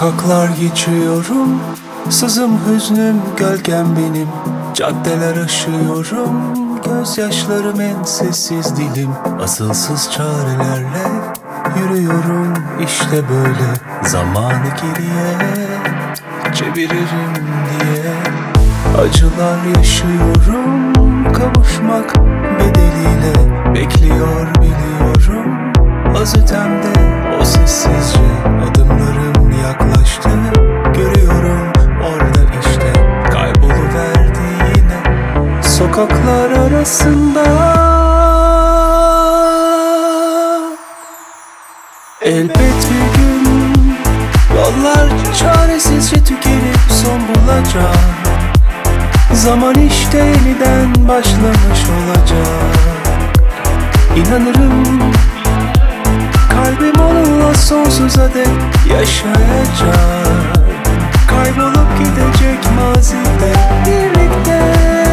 Sokaklar geçiyorum, sızım hüznüm gölgem benim. Caddeler aşıyorum, gözyaşlarım en sessiz dilim. Asılsız çarelerle yürüyorum, işte böyle zamanı geriye çeviririm diye. Acılar yaşıyorum, kavuşmak bedeliyle bekliyor biliyorum. Az ötemde o sessizce adımlarım yaklaştı. Görüyorum orada işte kayboluverdi yine sokaklar arasında. Elbet bir gün yollar çaresizce tükenip son bulacak. Zaman işte yeniden başlamış olacak. İnanırım kalbim onunla sonsuza dek yaşayacak. Kaybolup gidecek mazide birlikte.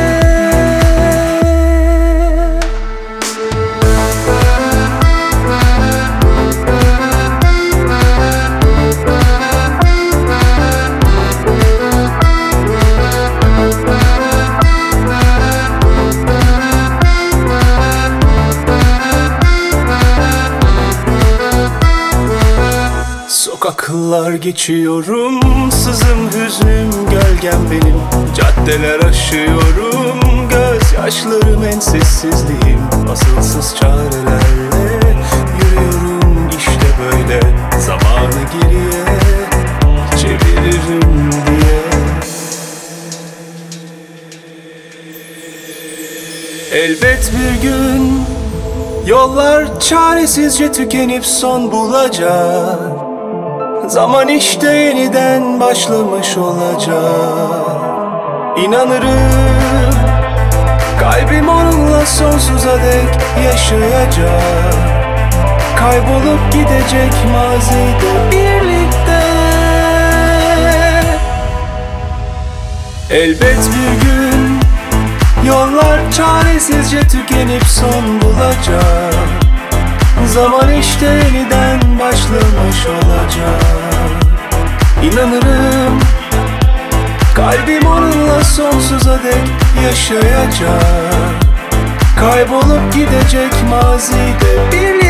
Sokaklar geçiyorum, sızım hüznüm gölgem benim. Caddeler aşıyorum, gözyaşlarım en sessizliğim. Asılsız çarelerle yürüyorum, işte böyle zamanı geriye çeviririm diye. Elbet bir gün yollar çaresizce tükenip son bulacak. Zaman işte yeniden başlamış olacak. İnanırım kalbim onunla sonsuza dek yaşayacak. Kaybolup gidecek mazide birlikte. Elbet bir gün yollar çaresizce tükenip son bulacak. Zaman işte yeniden başlamış olacak. İnanırım kalbim onunla sonsuza dek yaşayacak. Kaybolup gidecek mazide birlikte.